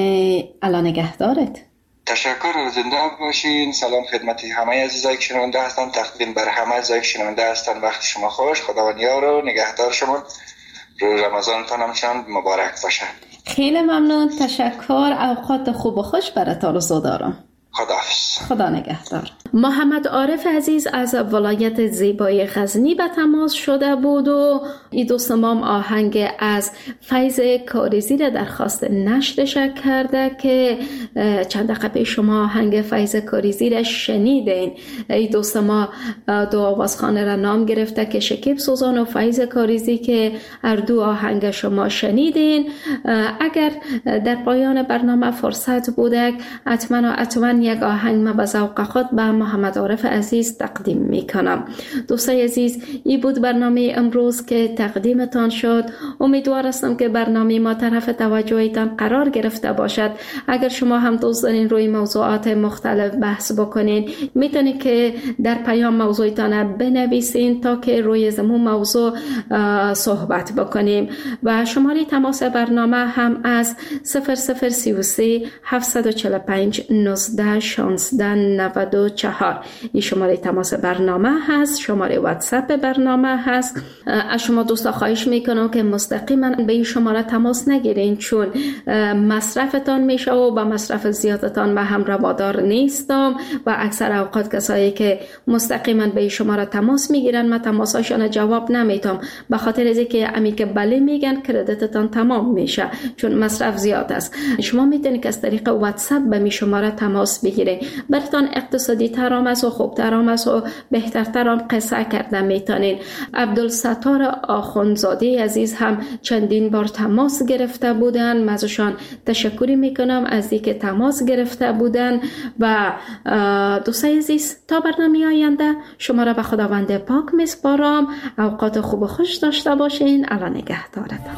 Speaker 3: الان نگهدارت.
Speaker 17: تشکر، زنده باشین. سلام خدمتی همه عزیزایی که شنونده هستن، تقدیم بر همه عزیزایی که شنونده هستن. وقت شما خوش، خداوند یار و نگهدار شما. روز رمضانتان همچنان مبارک باشه.
Speaker 3: خیلی ممنون، تشکر. اوقات خوب و خوش برات آرزو دارم.
Speaker 17: خداحافظ.
Speaker 3: خدا نگهدار. محمد عارف عزیز از ولایت زیبای غزنی به تماس شده بود و این دوست ما آهنگ از فیض کاریزی را درخواست نشرش کرده که چند دقیقه پیش شما آهنگ فیض کاریزی را شنیدین. این دوست ما دو آوازخانه را نام گرفته که شکیب سوزان و فیض کاریزی که هر دو آهنگ شما شنیدین. اگر در پایان برنامه فرصت بوده حتما حتما یک آهنگ ما به ذوق خود به محمد عارف عزیز تقدیم می کنم. دوستای عزیز، این بود برنامه امروز که تقدیمتان شد. امیدوار هستم که برنامه ما طرف توجهتان قرار گرفته باشد. اگر شما هم دوست دارین روی موضوعات مختلف بحث بکنین، میتونید که در پیام موضوعتان بنویسین تا که روی زمون موضوع صحبت بکنیم. و شماره تماس برنامه هم از صفر صفر سی و سه هفتصد و چهل و پنج نوزده شانزده نود و چهار این شماره تماس برنامه هست، شماره واتساپ برنامه هست. از شما دوستا خواهش میکنم که مستقیما به این شماره تماس نگیرین، چون مصرفتان میشه و با مصرف زیادتان من هم روادار نیستم و اکثر اوقات کسایی که مستقیما به این شماره تماس میگیرن من تماساشون جواب نمیتم، به خاطر از اینکه امی که بله میگن کردیتتان تمام میشه چون مصرف زیاد است. شما میتونید که از طریق واتساپ به می شماره تماس بگیرید. براتون اقتصادی ترام است و خوب ترام است و بهتر ترام قصه کرده میتونین. عبدالستار آخوندزاده عزیز هم چندین بار تماس گرفته بودن، من ازشان تشکری میکنم از اینکه تماس گرفته بودن. و دوستای عزیز، تا برنامه آینده شما را به خداوند پاک میسپارم. اوقات خوب و خوش داشته باشین. الان نگهدارتان.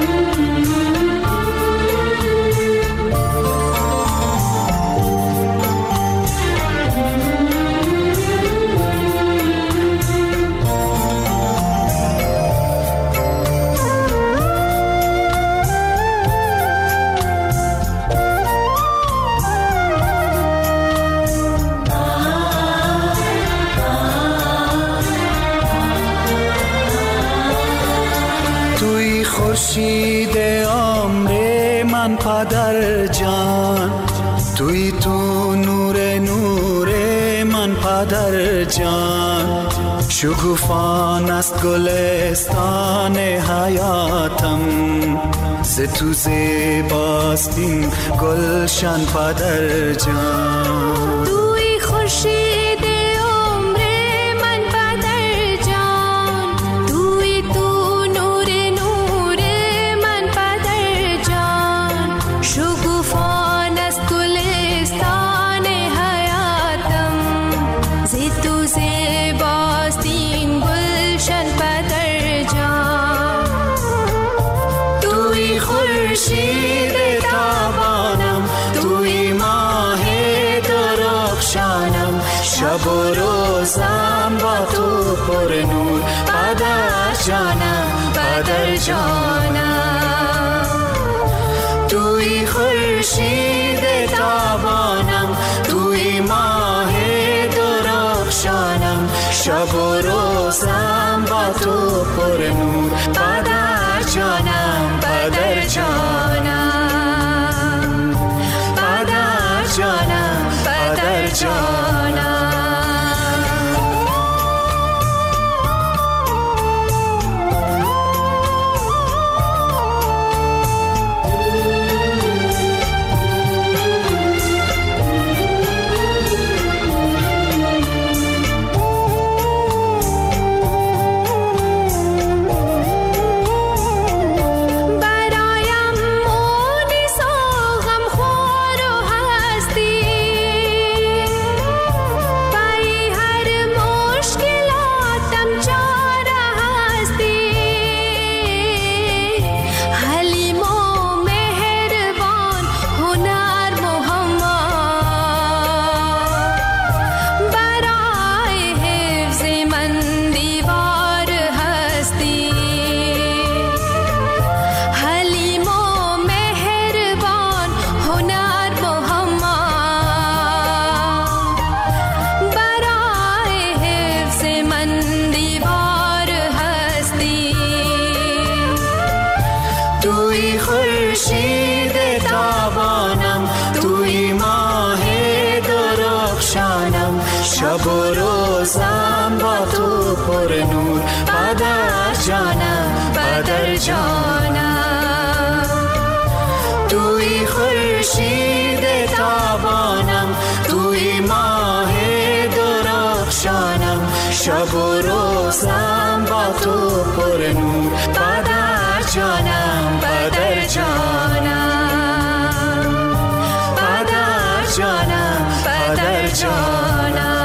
Speaker 8: خورشید عمر من پدر جان، توی تو نور نور من پدر جان، شکوفان است گلستان حیاتم، ز تو زیباست این گلشن پدر جان.
Speaker 7: توی خورشید
Speaker 18: شب و روزم با تو پر نور، پدر جانم پدر جانم. توی خورشید تابانم، توی ماه درخشانم، شب و روزم با تو پر نور، پدر جانم پدر جانم، پدر جانم پدر جانم. توی خورشید تابانم، توی ماه درخشانم، شب و روزم با تو پر نور، پدر جانم پدر جانم. توی خورشید تابانم، توی ماه درخشانم، شب و روزم با تو پر نور، پدر جانم پدر جانم، پدر جانم پدر جانم.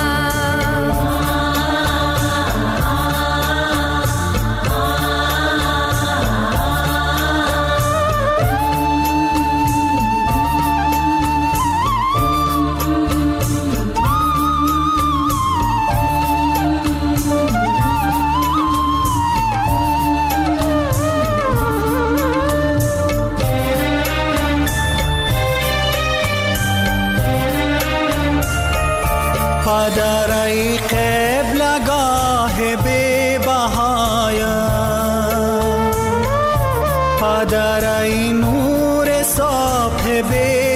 Speaker 18: پدر ای قبلگاه بی بهایم، پدر ای نور صبح بی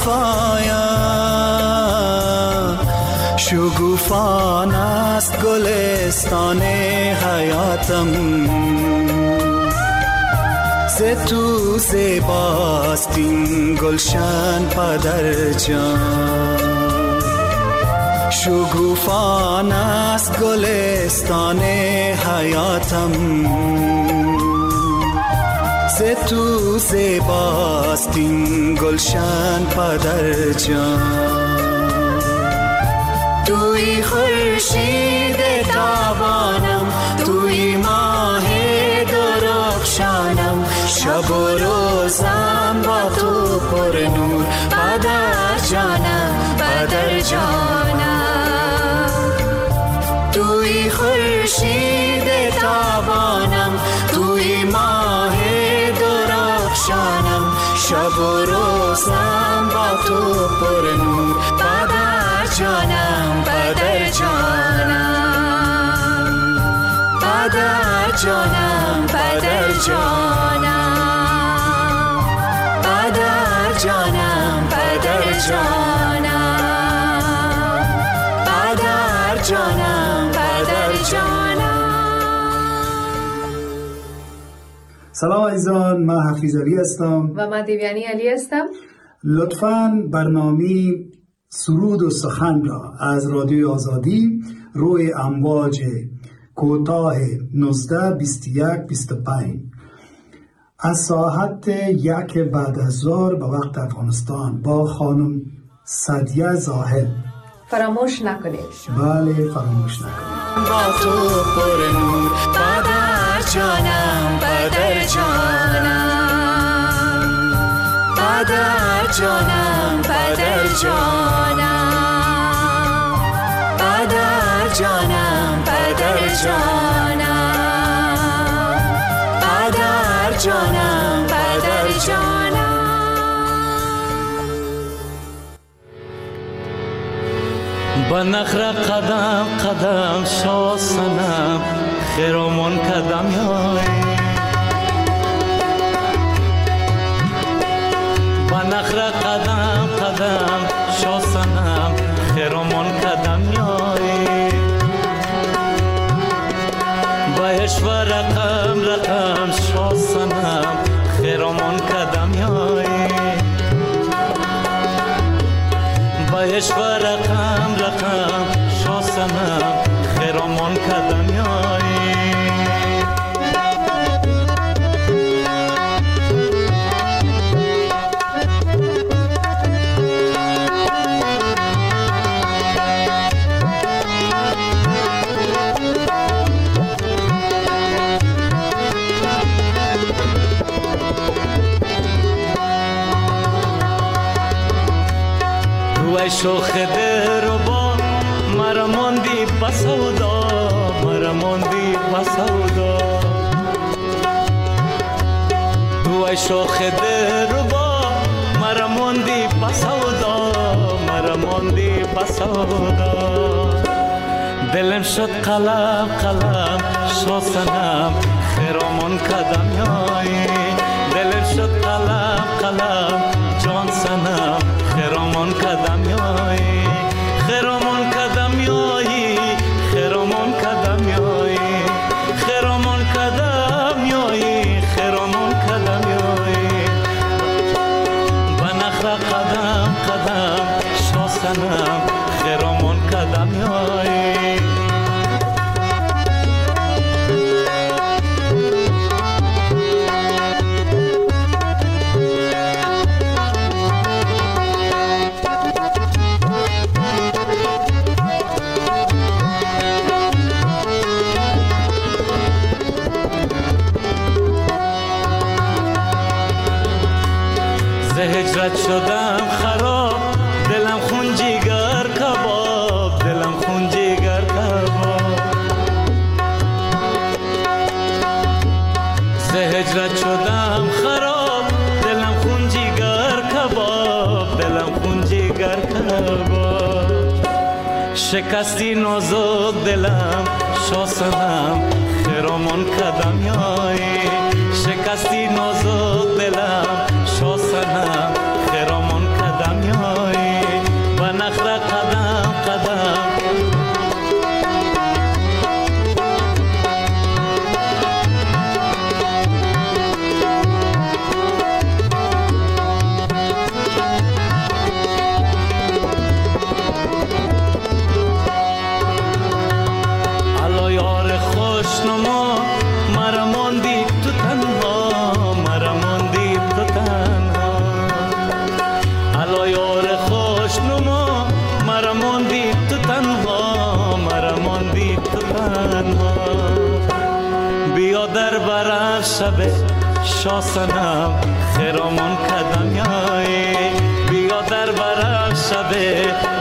Speaker 18: صفایم، شگوفان است گلستان حیاتم، ز تو زیباست این گلشن پدر جان. شگوفان است گلستان حیاتم، ز تو زیباست این گلشن پدر جان. توی خورشید تابانم، توی ماه درخشانم، شب و روزم با تو پر نور، پدر جانم پدر جانم. توی خورشید تابانم، توی ماه درخشانم، شب و روزم با تو پر نور، پدر جانم پدر جانم، پدر جانم پدر جانم، پدر جانم پدر جانم، پدر جانم پدر جانم.
Speaker 11: سلام عزیزان، من حفیظ علی هستم
Speaker 12: و من دیویانی علی هستم.
Speaker 11: لطفاً برنامه سرود و سخن را از رادیوی آزادی روی امواج کوتاه نوزده بیست و یک بیست و پنج از ساعت یک بعد از ظهر به وقت افغانستان با خانم سعدیه زاهد
Speaker 12: فراموش نکنید.
Speaker 11: بله فراموش نکنید.
Speaker 18: با تو پر نور، پدر جانم پدر جانم، پدر جانم پدر جانم. جانم پدر جانم پدر جانم
Speaker 5: با نخره قدم قدم شاسنم خیرامون قدم یای با نخره قدم قدم شاسنم خیرامون قدم یای بایش و رقم رقم شاسنم خیرامون قدم یای بایش و رقم رقم شاسنم خیرامون قدم یای شوخ دربا مرا ماندی بسودا مرا ماندی بسودا تو شوخ دربا مرا ماندی بسودا مرا ماندی بسودا دلم شد قلم قلم شاسنم خیرامون قدم یای دلم شد قلم قلم جان سنم خیرامون قدم یایی خیرامون قدم یایی خیرامون قدم یایی خیرامون قدم یایی خیرامون قدم یایی با نخره قدم قدم شاسنم خیرامون قدم یایی هجرت شدم خراب دلم خون جگر کباب دلم خون جگر کباب ز هجرت شدم خراب دلم خون جگر کباب دلم خون جگر کباب شکستی نازک دلم شاسنم خیرامون قدم یایی شکستی نازک دلم شاسنم خیرامون قدم یایی و نخره قدم قدم الا یار خوشنما مرا ماندی تو تنها مرا ماندی تو تنها الا یار خوشنما مرا ماندی تو تنها مرا ماندی تو تنها بیا در بر شب شاسنم خیرامون قدم یایی بیا در بر شب